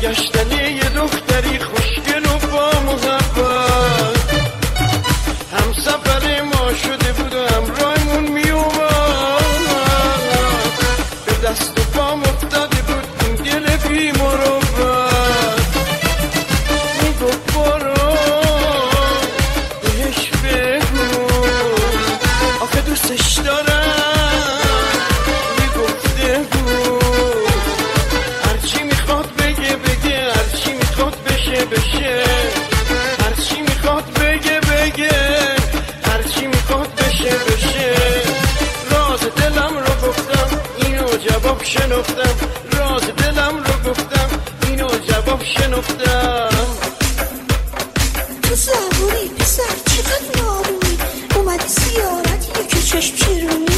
گشتن یه دختری خوشگل و با محبت، هم سفر ما شده بود و همراهمون می اومد، به دست و پام افتاده بود این دل بی مروت، می گفت برو بهش بگو آخه دوستش دارم، می گفته بود هرچی میخواد بگه بگه، هرچی میخواد بشه بشه، هرچی میخواد بگه بگه، هرچی میخواد بشه بشه. راز دلم رو گفتم اینو جواب شنفتم، راز دلم رو گفتم اینو جواب شنفتم. تو زبونی پسر چقدر نارونی، اومدی زیارت یکی چشم چرونی.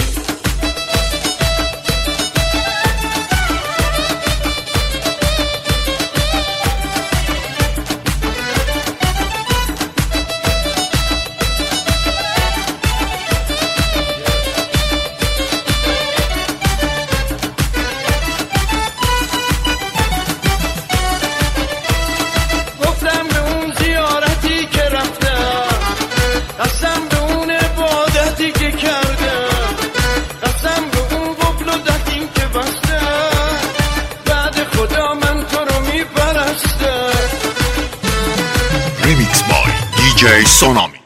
گفتم به اون زیارتی که رفتم، قسم به اون عبادتی که کردم، قسم به اون قبل و دهیم که بستم، بعد خدا من تو رو میپرستم. Remix by DJ Sonami.